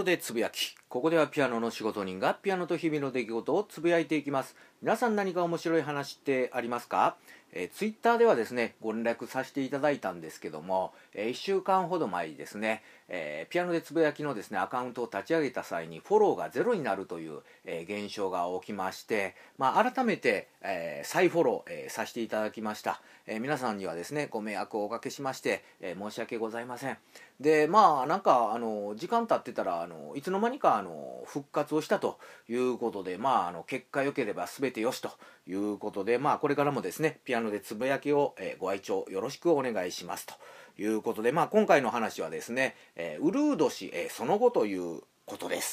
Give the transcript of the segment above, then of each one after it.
でつぶやき。ここではピアノの仕事人がピアノと日々の出来事をつぶやいていきます。皆さん何か面白い話ってありますか？ツイッターではですねご連絡させていただいたんですけども、1週間ほど前にですね、ピアノでつぶやきのですねアカウントを立ち上げた際にフォローがゼロになるという、現象が起きまして、改めて、再フォロー、させていただきました。皆さんにはですねご迷惑をおかけしまして、申し訳ございません。でなんか時間経ってたらいつの間にか復活をしたということで、結果良ければ全てよしということで、これからもですねピアノでつぶやきを、ご愛聴よろしくお願いしますということで、今回の話はですね、うるう年、その後ということです。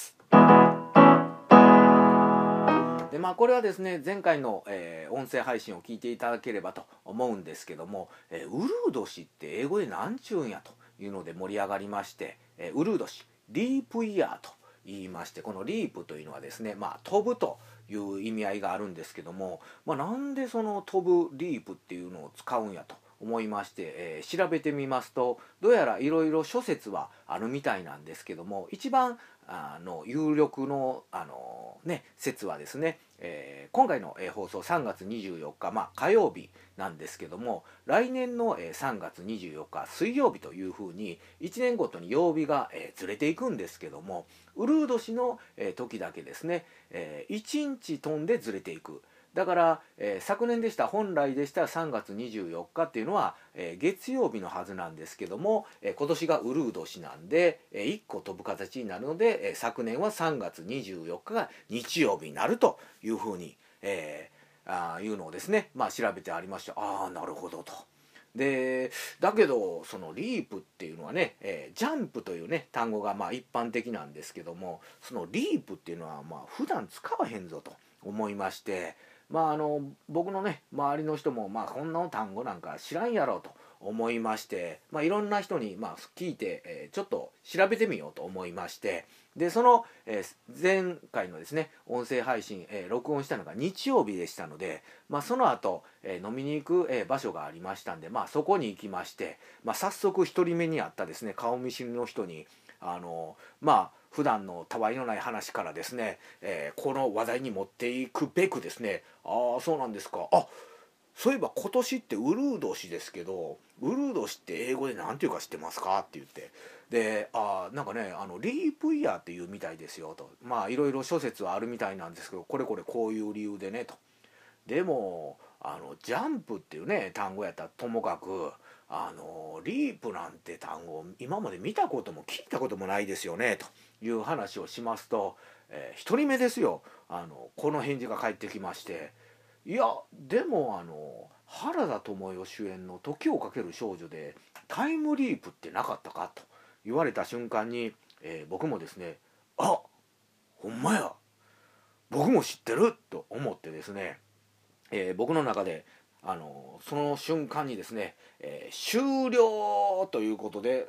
でこれはですね前回の、音声配信を聞いていただければと思うんですけども、うるう年って英語で何ちゅうんやというので盛り上がりまして、うるう年リープイヤーと言いまして、このリープというのはですね、飛ぶという意味合いがあるんですけども、なんでその飛ぶリープっていうのを使うんやと思いまして、調べてみますとどうやらいろいろ諸説はあるみたいなんですけども、一番有力の説はですね、今回の、放送3月24日、火曜日なんですけども、来年の、3月24日水曜日というふうに1年ごとに曜日が、ずれていくんですけども、うるう年の、時だけですね、1日飛んでずれていく。だから、昨年でした本来でした3月24日っていうのは、月曜日のはずなんですけども、今年がうるう年なんで、1個飛ぶ形になるので、昨年は3月24日が日曜日になるというふうに、いうのをですね、調べてありまして、なるほどと。でだけどそのリープっていうのはね、ジャンプというね単語が一般的なんですけども、そのリープっていうのは普段使わへんぞと思いまして、僕のね周りの人もこんな単語なんか知らんやろと思いまして、いろんな人に聞いて、ちょっと調べてみようと思いまして、でその、前回のですね音声配信、録音したのが日曜日でしたので、その後、飲みに行く、場所がありましたんで、そこに行きまして、早速一人目に会ったですね顔見知りの人に普段のたわいのない話からですね、この話題に持っていくべくですね、そうなんですか、そういえば今年ってうるう年ですけど、うるう年って英語で何て言うか知ってますかって言って、でなんかねリープイヤーっていうみたいですよと、いろいろ諸説はあるみたいなんですけど、これこういう理由でねと。でもジャンプっていうね単語やったらともかくリープなんて単語今まで見たことも聞いたこともないですよねという話をしますと、一人目ですよこの返事が返ってきまして、いやでも原田知世主演の「時をかける少女」でタイムリープってなかったかと言われた瞬間に、僕もですねほんまや僕も知ってると思ってですね、僕の中でその瞬間にですね、終了ということで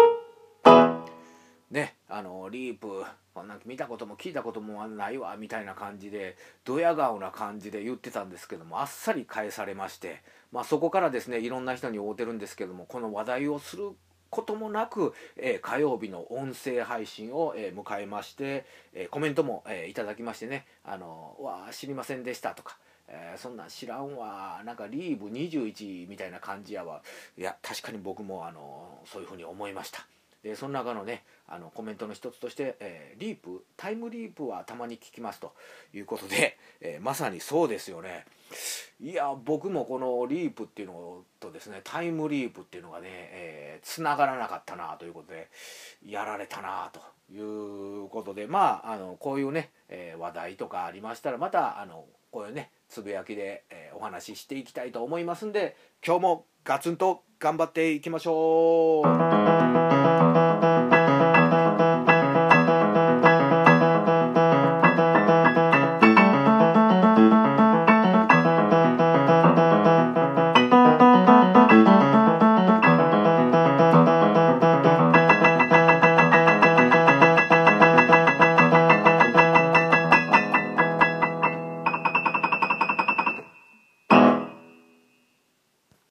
ね、リープなんか見たことも聞いたこともないわみたいな感じでドヤ顔な感じで言ってたんですけども、あっさり返されまして、そこからですねいろんな人に会うてるんですけども、この話題をすることもなく、火曜日の音声配信を、迎えまして、コメントも、いただきましてね、わあ知りませんでしたとか、そんなん知らんわ、なんかリーブ21みたいな感じやわ、いや確かに僕もそういうふうに思いました。でその中のねコメントの一つとして、リープタイムリープはたまに聞きますということで、まさにそうですよね。いや僕もこのリープっていうのとですねタイムリープっていうのがねつながらなかったなということでやられたなということで、こういうね、話題とかありましたらまたこういうねつぶやきで、お話ししていきたいと思いますんで、今日もガツンと頑張っていきましょう。